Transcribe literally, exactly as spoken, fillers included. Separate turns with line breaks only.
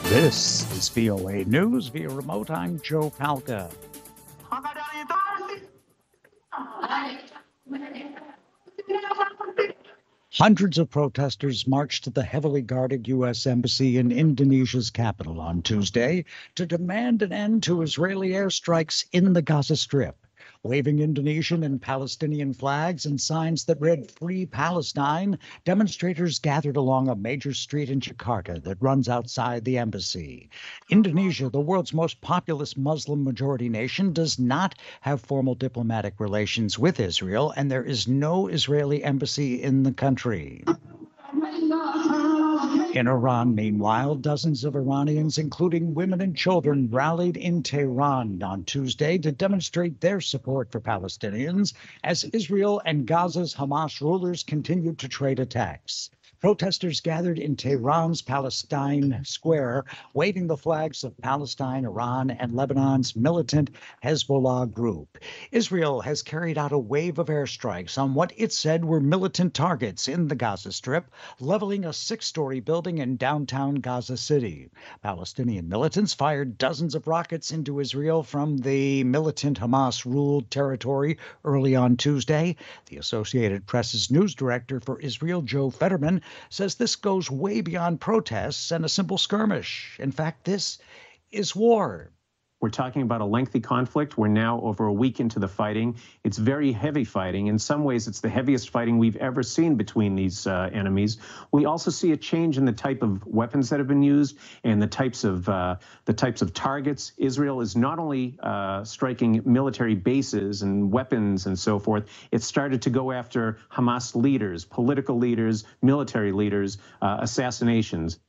This is V O A News via remote. I'm Joe Palca. Hundreds of protesters marched to the heavily guarded U S Embassy in Indonesia's capital on Tuesday to demand an end to Israeli airstrikes in the Gaza Strip. Waving Indonesian and Palestinian flags and signs that read Free Palestine, demonstrators gathered along a major street in Jakarta that runs outside the embassy. Indonesia, the world's most populous Muslim-majority nation, does not have formal diplomatic relations with Israel, and there is no Israeli embassy in the country. In Iran, meanwhile, dozens of Iranians, including women and children, rallied in Tehran on Tuesday to demonstrate their support for Palestinians as Israel and Gaza's Hamas rulers continued to trade attacks. Protesters gathered in Tehran's Palestine Square, waving the flags of Palestine, Iran, and Lebanon's militant Hezbollah group. Israel has carried out a wave of airstrikes on what it said were militant targets in the Gaza Strip, leveling a six-story building in downtown Gaza City. Palestinian militants fired dozens of rockets into Israel from the militant Hamas-ruled territory early on Tuesday. The Associated Press's news director for Israel, Joe Fetterman, says this goes way beyond protests and a simple skirmish. In fact, this is war.
We're talking about a lengthy conflict. We're now over a week into the fighting. It's very heavy fighting. In some ways, it's the heaviest fighting we've ever seen between these uh, enemies. We also see a change in the type of weapons that have been used and the types of uh, the types of targets. Israel is not only uh, striking military bases and weapons and so forth. It's started to go after Hamas leaders, political leaders, military leaders, uh, assassinations.